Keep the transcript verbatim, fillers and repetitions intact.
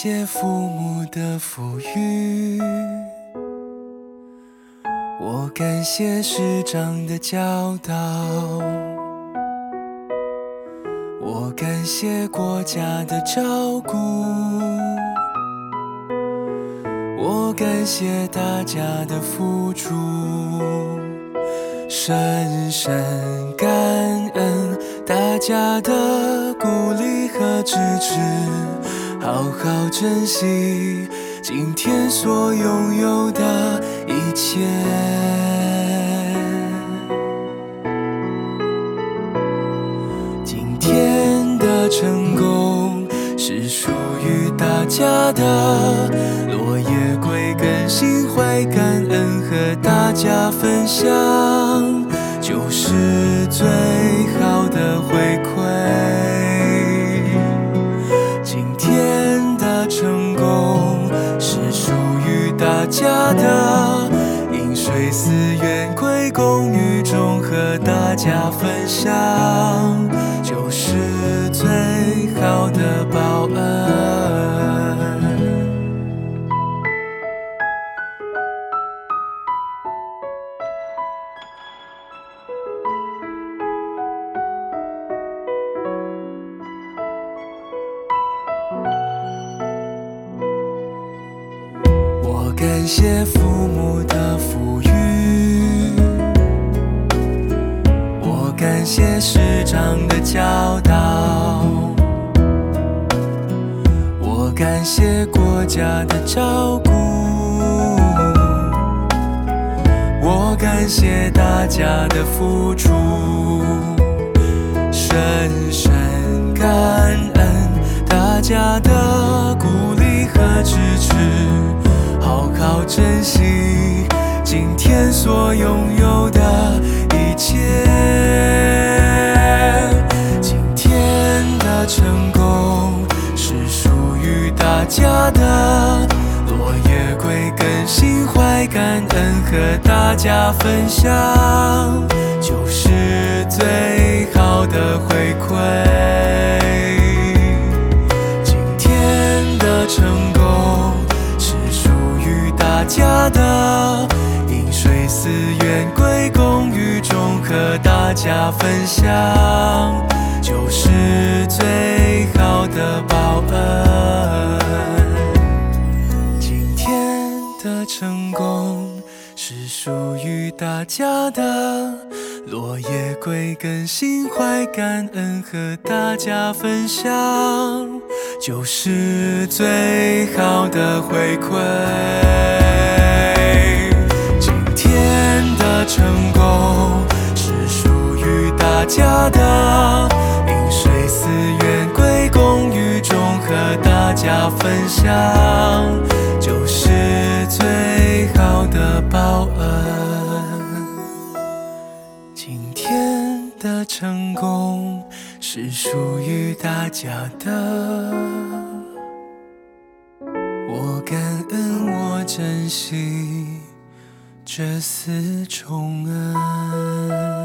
谢父母的抚育，我感谢师长的教导，我感谢国家的照顾，我感谢大家的付出，深深感恩大家的鼓励和支持，好好珍惜今天所拥有的一切。今天的成功是属于大家的，落叶归根，心怀感恩和大家分享，就是最好的回馈。今天的成功是属于大家的，饮水思源，归功于众，和大家分享，就是最好的报恩。我感谢父母的抚育，我感谢师长的教导，我感谢国家的照顾，我感谢大家的付出，深深感恩大家的鼓励和支持，好好珍惜今天所拥有的一切。今天的成功是属于大家的，落叶归根，心怀感恩和大家分享，就是最好的回馈。今天的成功是属于大家的，饮水思源，归功于众，和大家分享，就是最好的报恩。今天的成功是属于大家的，落叶归根，心怀感恩和大家分享，就是最好的回馈。今天的成功是属于大家的，饮水思源，归功于众，和大家分享，就是最好的报恩。今天的成功是属于大家的，我感恩，我珍惜这四重恩。